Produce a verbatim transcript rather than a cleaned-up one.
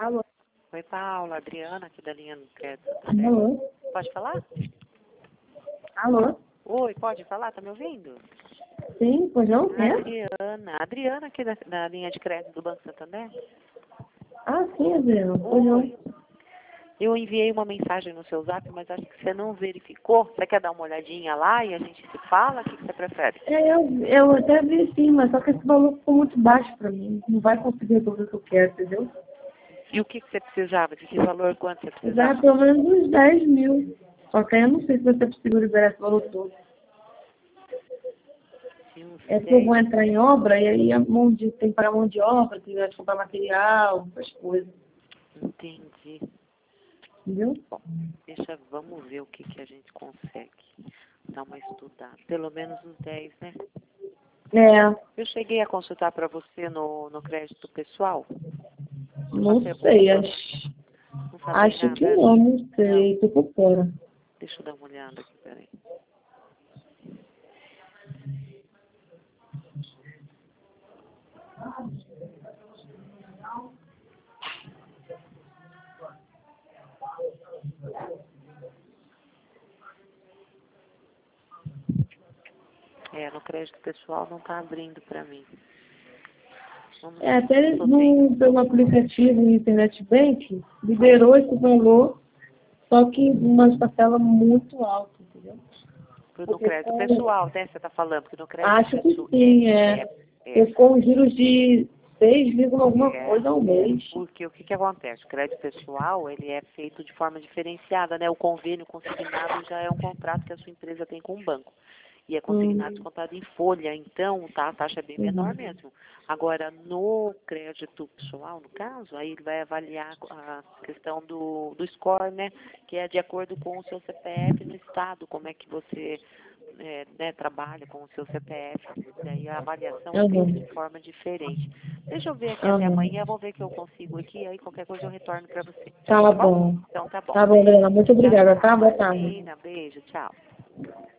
Alô? Oi, Paula, Adriana, aqui da linha do crédito. Alô? Pode falar? Alô? Oi, pode falar? Tá me ouvindo? Sim, pois não? É? Adriana, Adriana aqui da, da linha de crédito do Banco Santander. Ah, sim, Adriana. Pois não. Oi. Eu enviei uma mensagem no seu zap, mas acho que você não verificou. Você quer dar uma olhadinha lá e a gente se fala? O que, que você prefere? É, eu, eu até vi sim, mas só que esse valor ficou muito baixo pra mim. Não vai conseguir tudo o que eu quero, entendeu? E o que, que você precisava? De que valor? Quanto você Já precisava? pelo menos uns dez mil. Só que aí eu não sei se vai ser possível liberar esse valor todo. Eu não É porque eu sei. vou entrar em obra e aí a mão de, tem que pagar mão de obra, tem que comprar material, essas coisas. Entendi. Entendeu? Bom, deixa, vamos ver o que, que a gente consegue. Dar uma estudada. Pelo menos uns dez, né? É, Eu cheguei a consultar para você no, no crédito pessoal. Uma não sei, pergunta. acho, Não falei acho que nada? não, não Não. sei, tô por fora. Deixa eu dar uma olhada aqui, peraí. É, no crédito pessoal não está abrindo para mim. Vamos É, até tô tendo. no, pelo aplicativo Internet Bank, liberou esse valor, só que uma parcela muito alta, entendeu? No Porque crédito com, pessoal, né? Você está falando, porque no crédito acho que pessoal. sim, É, é. é, é. Porque com juros de seis vírgula alguma É, coisa ao mês. porque o que, que acontece? O crédito pessoal, ele é feito de forma diferenciada, né? O convênio consignado já é um contrato que a sua empresa tem com o banco. E é consignado Hum, descontado em folha, então tá, a taxa é bem menor uhum. mesmo. Agora, no crédito pessoal, no caso, aí ele vai avaliar a questão do, do score, né? Que é de acordo com o seu C P F no estado, como é que você é, né, trabalha com o seu C P F. Daí a avaliação é feita de Uhum. forma diferente. Deixa eu ver aqui até Uhum. amanhã, vou ver o que eu consigo aqui, aí qualquer coisa eu retorno para você. Tá Tá bom? bom. Então tá bom. Tá bom, Beijo. Helena. Muito Tchau, obrigada, tchau. tá? Boa tarde. Imagina, beijo, tchau.